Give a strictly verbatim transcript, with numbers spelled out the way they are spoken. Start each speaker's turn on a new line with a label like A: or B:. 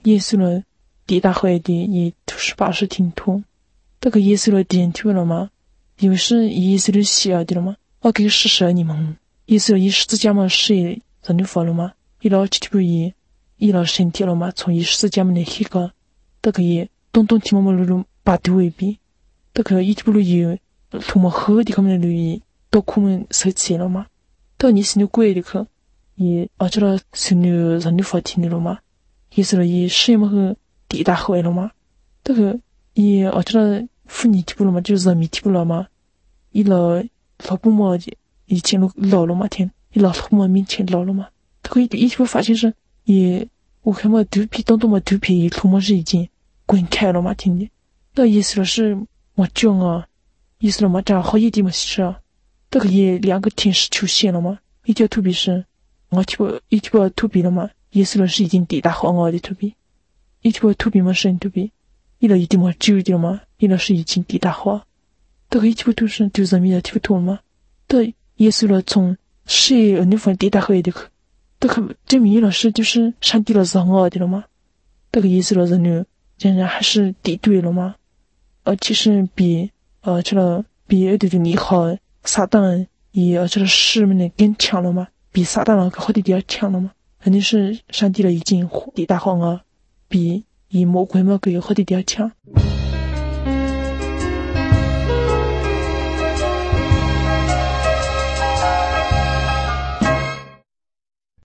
A: 耶稣了地大会的以土十八世听土，这个耶稣了点听了吗？有是耶稣的需要的了吗？我给施舍你们，耶稣以十字架嘛是人的佛了吗？伊拉去不以伊拉身体了吗？从以十字架嘛的那个，这个也东东听我们路把对为比，这个一不路有从我喝的他们的路都他们设计了吗？这你是你贵的可也而且了是你人的佛听的了吗？耶稣了以什么和地大会了吗？这个也而且了妇女听不了吗？就是人民听不了吗？伊拉老不么的以前都老了嘛天，伊拉老么面前老了嘛，他可以一直发现是也我看嘛头皮当中嘛头皮头嘛是已经滚开了嘛天的，那意思了是我讲啊，意思了嘛这好一点嘛是啊，这个也两个天使出现了嘛，一条头皮是我听不一条头皮了嘛，意思了是已经抵达好我的头皮，一条头皮嘛是头皮，伊拉一定嘛久的了嘛，伊拉是已经抵达好。这个一起不都是就是米的听不懂吗？对，耶稣了从谁那份地大会的去，这个证明了是就是上帝了是很好的了吗？这个耶稣了人呢，竟然还是敌对了吗？呃，其实比呃这个比这个你好撒旦也呃这个师们呢更强了吗？比撒旦了好的点强了吗？肯定是上帝了已经地大好啊，比以魔鬼魔鬼好的点强。